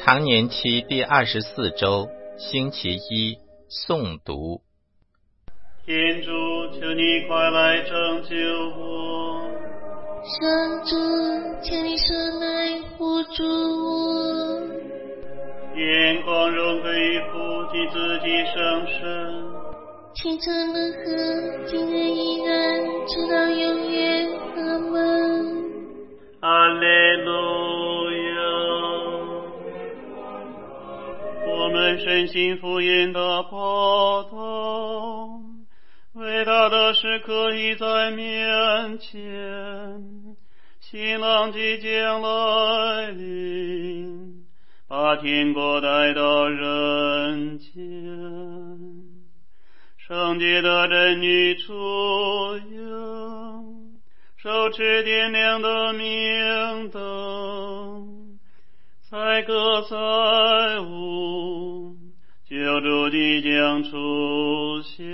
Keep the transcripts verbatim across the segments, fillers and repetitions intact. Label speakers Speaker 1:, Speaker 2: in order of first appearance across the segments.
Speaker 1: 常年期第二十四周，星期一，诵读。
Speaker 2: 天主，求你快来拯救我！
Speaker 3: 上主，请你伸来扶助我！
Speaker 2: 愿光荣归父及子及圣神。
Speaker 3: 清晨的河，今日依然，直到永远。阿们。
Speaker 2: 哈利路亚！我们深信福音的报道，伟大的时刻已在面前，新郎即将来临，把天国带到人间。圣洁的人女出迎，手持点亮的明灯，载歌载舞，救主即将出现。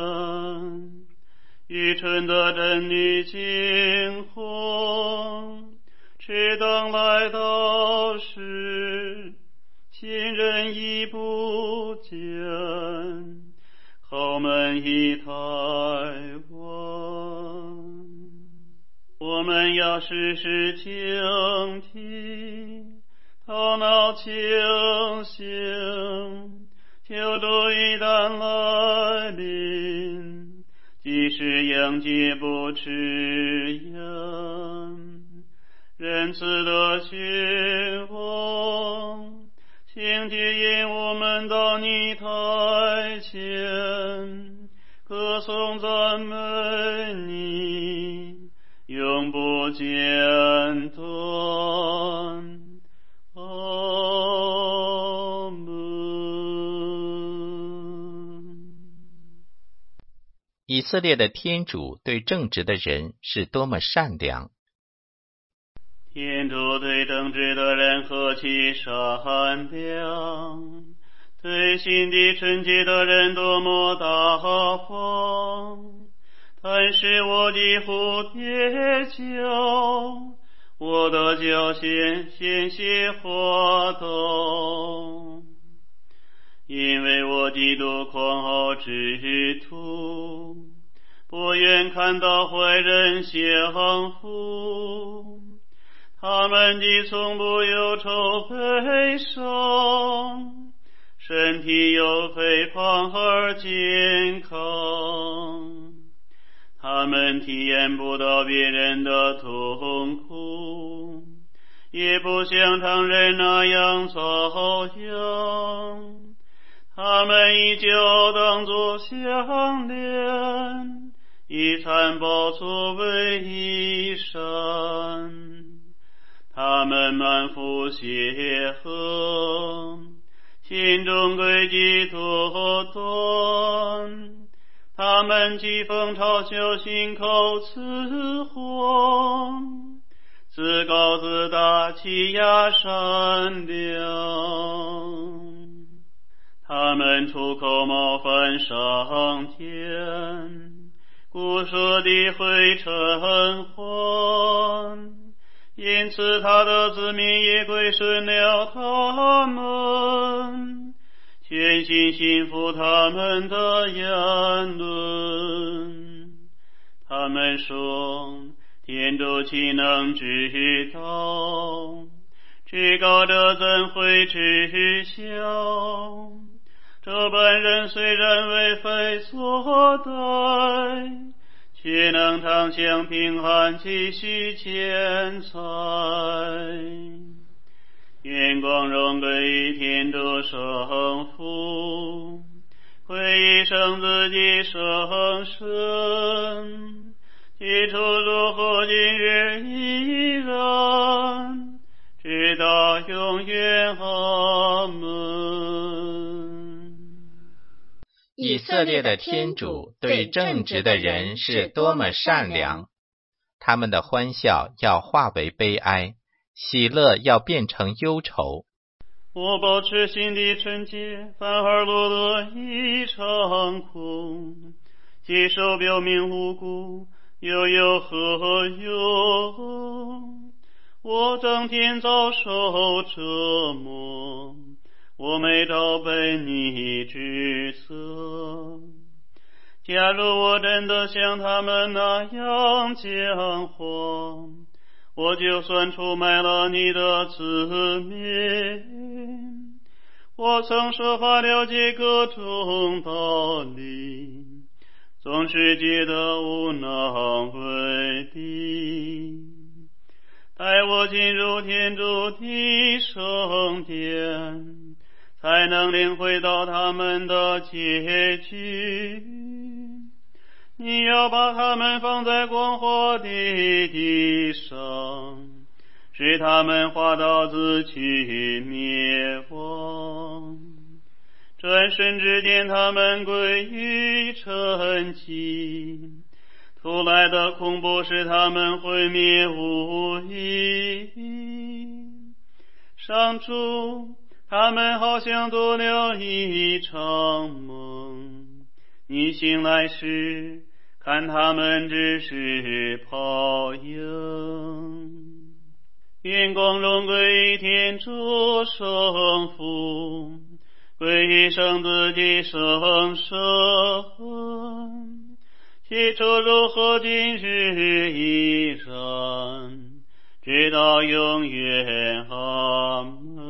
Speaker 2: 愚蠢的人女惊慌，迟等来到时，亲人已不见，后门已太晚。我们要时时警惕，头脑清醒，救主一旦来临，即使迎接不迟延。仁慈的君王，请接引我们到你台前，歌颂赞美你，永不间断。阿们。
Speaker 1: 以色列的天主对正直的人是多么善良！
Speaker 2: 天主对正直的人何其善良，对心地纯洁的人多么大方。但是我的蝴蝶叫，我的脚险险些滑倒，因为我嫉妒狂傲之徒，不愿看到坏人享福。他们的从不忧愁悲伤，身体又肥胖而健康。他们体验不到别人的痛苦，也不像常人那样遭殃。他们以酒当作项链，以残暴作为衣衫。他们满腹邪恶，心中诡计多端。他们讥讽嘲笑，信口雌黄，自高自大，欺压善良。他们出口冒犯上天，故说的会尘寰，因此他的子民也归顺了他们，全心信服他们的言论。他们说，天主岂能知道？至高者怎会知晓？这般人虽然为非作歹，却能常享平安，继续钱财。愿光荣归于天主圣父，归于圣子及圣神，起初如何，今日依然，直到永远。阿们。
Speaker 1: 以色列的天主对正直的人是多么善良！他们的欢笑要化为悲哀，喜乐要变成忧愁。
Speaker 2: 我保持心地纯洁，反而落得一场空，接受表明无辜，又有何用？ 我整天遭受折磨，我每朝被你指责。假如我真的像他们那样讲话，我就算出卖了你的子民。我曾设法了解各种道理，总是觉得无能为力。带我进入天主的圣殿，才能领会到他们的结局。你要把他们放在光滑的地上，使他们滑到自己灭亡。转身之间，他们归于沉寂。突来的恐怖使他们毁灭无益。上主，他们好像做了一场梦，你醒来时，看他们只是泡影。愿光荣归于天主圣父，归于圣子及圣神，起初如何，今日依然，直到永远。阿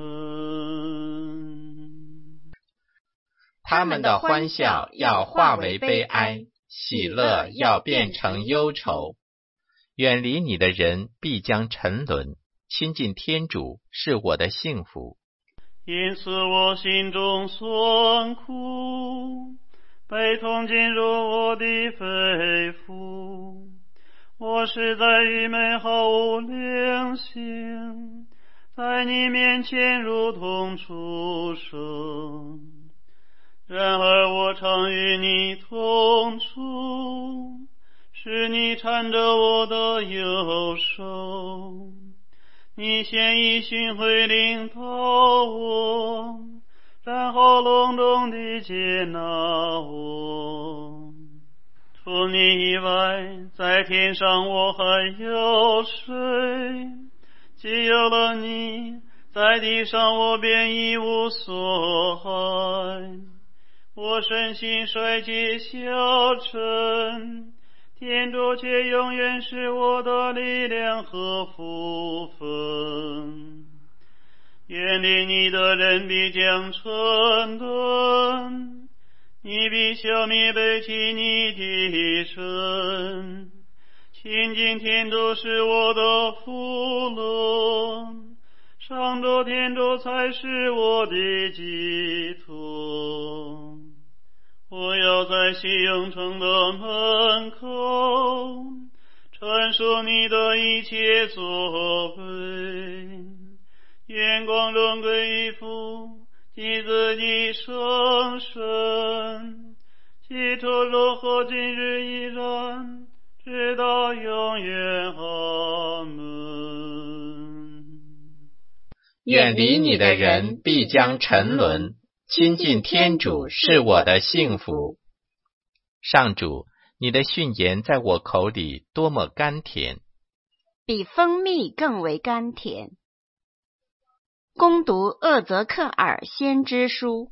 Speaker 2: 门。
Speaker 1: 他们的欢笑要化为悲哀，喜乐要变成忧愁。远离你的人必将沉沦，亲近天主是我的幸福。
Speaker 2: 因此我心中酸苦，悲痛进入我的肺腑，我实在愚昧毫无良心，在你面前如同畜生。然而我常与你同住，是你搀着我的右手，你先以训诲领导我，然后隆重地接纳我。除你以外，在天上我还有谁？既有了你，在地上我便一无所害。我身心衰竭消沉，天主却永远是我的力量和福分。远离你的人必将沉沦，你必消灭背弃你的神。亲近天主是我的福乐，上主天主才是我的寄托。我要在西永城的门口传述你的一切作为。愿光荣归于父及子及圣神，起初如何，今日依然，直到永远。阿门。
Speaker 1: 远离你的人必将沉沦，亲近天主是我的幸福。上主，你的训言在我口里多么甘甜，
Speaker 4: 比蜂蜜更为甘甜。攻读厄泽克尔先知书。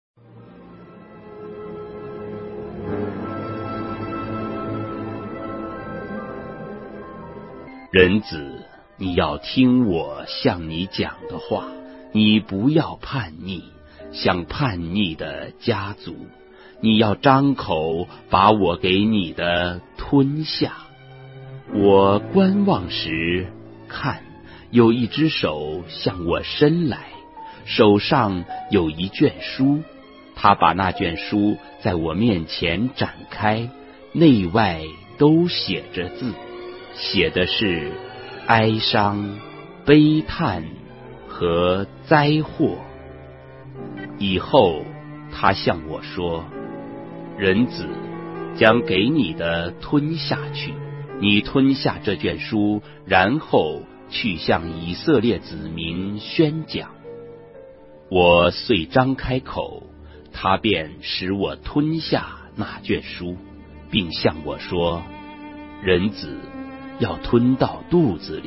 Speaker 5: 人子，你要听我向你讲的话，你不要叛逆，像叛逆的家族。你要张口，把我给你的吞下。我观望时，看，有一只手向我伸来，手上有一卷书。他把那卷书在我面前展开，内外都写着字，写的是哀伤、悲叹和灾祸。以后他向我说，人子，将给你的吞下去，你吞下这卷书，然后去向以色列子民宣讲。我遂张开口，他便使我吞下那卷书，并向我说，人子，要吞到肚子里，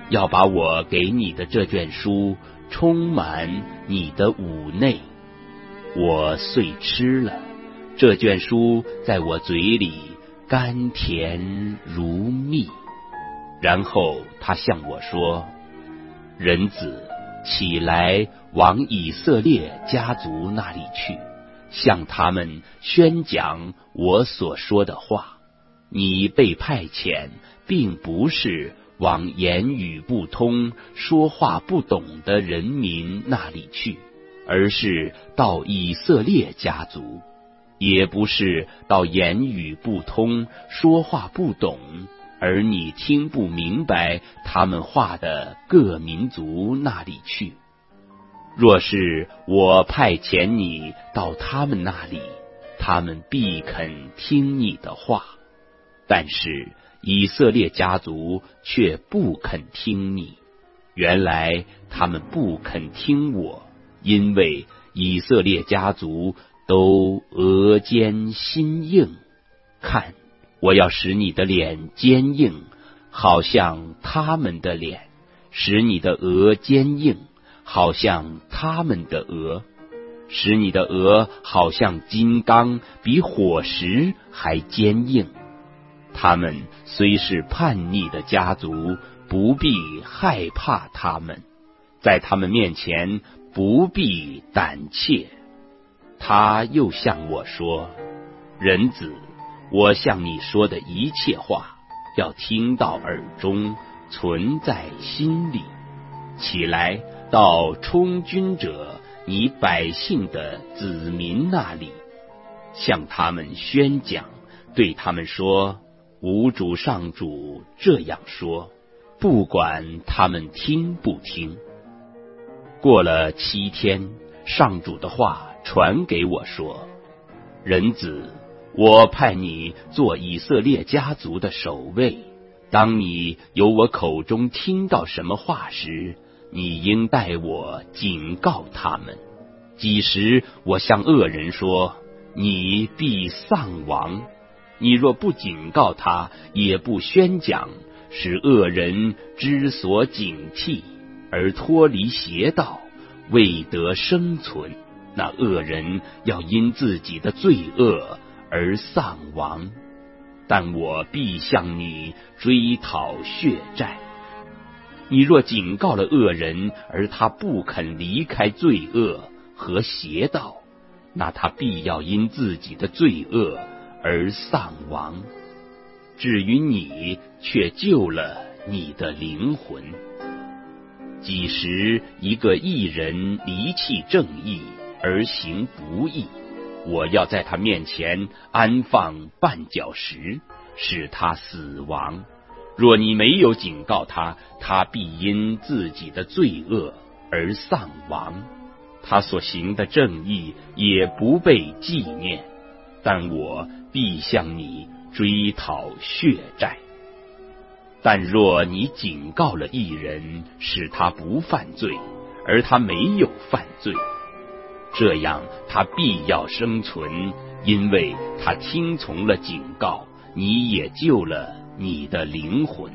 Speaker 5: 要把我给你的这卷书充满你的五内。我遂吃了，这卷书在我嘴里甘甜如蜜。然后他向我说：人子，起来往以色列家族那里去，向他们宣讲我所说的话。你被派遣并不是往言语不通、说话不懂的人民那里去，而是到以色列家族；也不是到言语不通、说话不懂，而你听不明白他们话的各民族那里去。若是我派遣你到他们那里，他们必肯听你的话。但是以色列家族却不肯听你。原来他们不肯听我，因为以色列家族都额间心硬。看，我要使你的脸坚硬，好像他们的脸；使你的额坚硬，好像他们的额；使你的额好像金刚，比火石还坚硬。他们虽是叛逆的家族，不必害怕他们，在他们面前不必胆怯。他又向我说：人子，我向你说的一切话，要听到耳中，存在心里。起来，到充军者你百姓的子民那里，向他们宣讲，对他们说：吾主上主这样说，不管他们听不听。过了七天，上主的话传给我说：人子，我派你做以色列家族的守卫。当你由我口中听到什么话时，你应代我警告他们。几时我向恶人说：你必丧亡，你若不警告他，也不宣讲，使恶人知所警惕，而脱离邪道，未得生存，那恶人要因自己的罪恶而丧亡。但我必向你追讨血债。你若警告了恶人，而他不肯离开罪恶和邪道，那他必要因自己的罪恶而丧亡。至于你，却救了你的灵魂。几时一个义人离弃正义而行不义，我要在他面前安放绊脚石，使他死亡。若你没有警告他，他必因自己的罪恶而丧亡，他所行的正义也不被纪念。但我必向你追讨血债。但若你警告了义人，使他不犯罪，而他没有犯罪，这样他必要生存，因为他听从了警告，你也救了你的灵魂。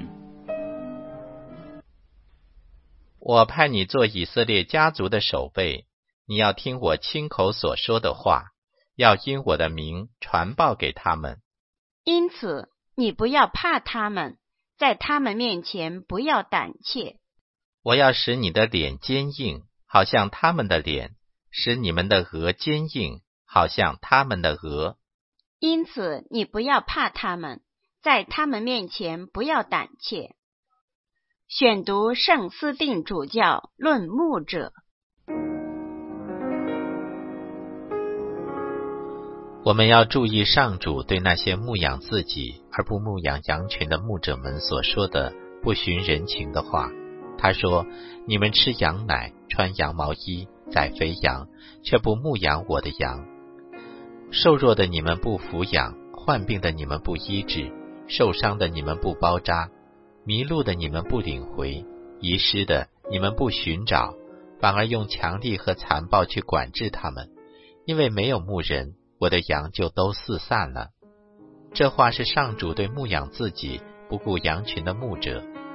Speaker 1: 我派你做以色列家族的守备，你要听我亲口所说的话，要因我的名传报给他们。
Speaker 4: 因此你不要怕他们，在他们面前不要胆怯。
Speaker 1: 我要使你的脸坚硬，好像他们的脸；使你们的额坚硬，好像他们的额。
Speaker 4: 因此你不要怕他们，在他们面前不要胆怯。选读圣思定主教论牧者。
Speaker 1: 我们要注意上主对那些牧养自己而不牧养羊群的牧者们所说的不循人情的话。他说：你们吃羊奶，穿羊毛衣，宰肥羊，却不牧养我的羊。瘦弱的你们不抚养，患病的你们不医治，受伤的你们不包扎，迷路的你们不领回，遗失的你们不寻找，反而用强力和残暴去管制他们。因为没有牧人，我的羊就都四散了。这话是上主对牧养自己不顾羊群的牧者，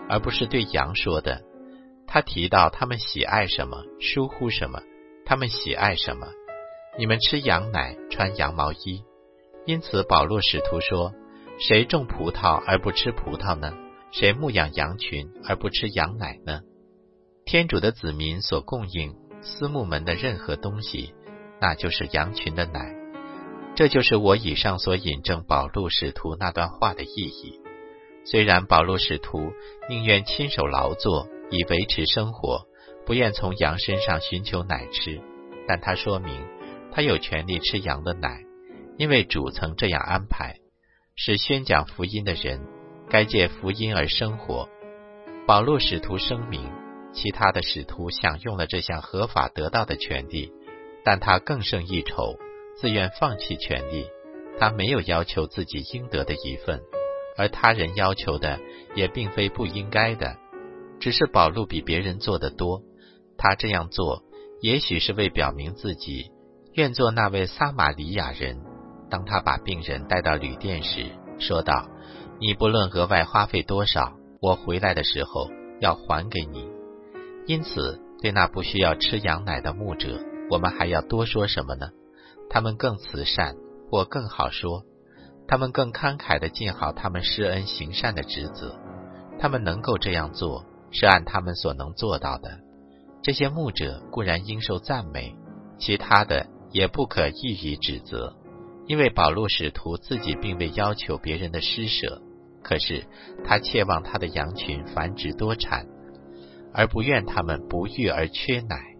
Speaker 1: 而不是对羊说的。他提到他们喜爱什么，疏忽什么，他们喜爱什么。你们吃羊奶，穿羊毛衣。因此保罗使徒说，谁种葡萄而不吃葡萄呢？谁牧养羊群而不吃羊奶呢？天主的子民所供应私牧门的任何东西，那就是羊群的奶。这就是我以上所引证保禄使徒那段话的意义。虽然保禄使徒宁愿亲手劳作以维持生活，不愿从羊身上寻求奶吃，但他说明他有权利吃羊的奶，因为主曾这样安排，是宣讲福音的人该借福音而生活。保禄使徒声明，其他的使徒享用了这项合法得到的权利，但他更胜一筹，自愿放弃权利。他没有要求自己应得的一份，而他人要求的也并非不应该的，只是保禄比别人做得多。他这样做也许是为表明自己愿做那位撒玛利亚人。当他把病人带到旅店时，说道，你不论额外花费多少，我回来的时候要还给你。因此对那不需要吃羊奶的牧者，我们还要多说什么呢？他们更慈善，或更好说，他们更慷慨地尽好他们施恩行善的职责。他们能够这样做，是按他们所能做到的。这些牧者固然应受赞美，其他的也不可一以指责，因为保禄使徒自己并未要求别人的施舍，可是他切望他的羊群繁殖多产，而不愿他们不育而缺奶。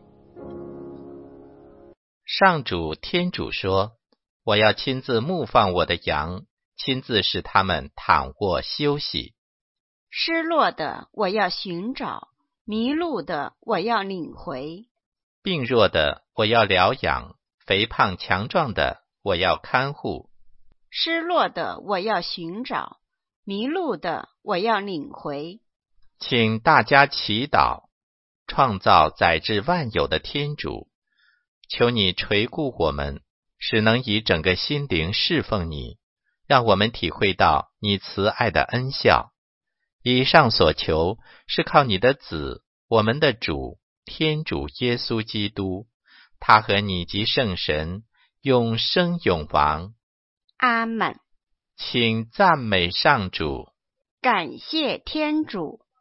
Speaker 1: 上主天主说，我要亲自牧放我的羊，亲自使他们躺卧休息。
Speaker 4: 失落的我要寻找，迷路的我要领回。
Speaker 1: 病弱的我要疗养，肥胖强壮的我要看护。
Speaker 4: 失落的我要寻找，迷路的我要领回。
Speaker 1: 请大家祈祷。创造载至万有的天主，求你垂顾我们，使能以整个心灵侍奉你，让我们体会到你慈爱的恩孝。以上所求是靠你的子，我们的主天主耶稣基督，他和你及圣神永生永王。
Speaker 4: 阿们。
Speaker 1: 请赞美上主。
Speaker 4: 感谢天主。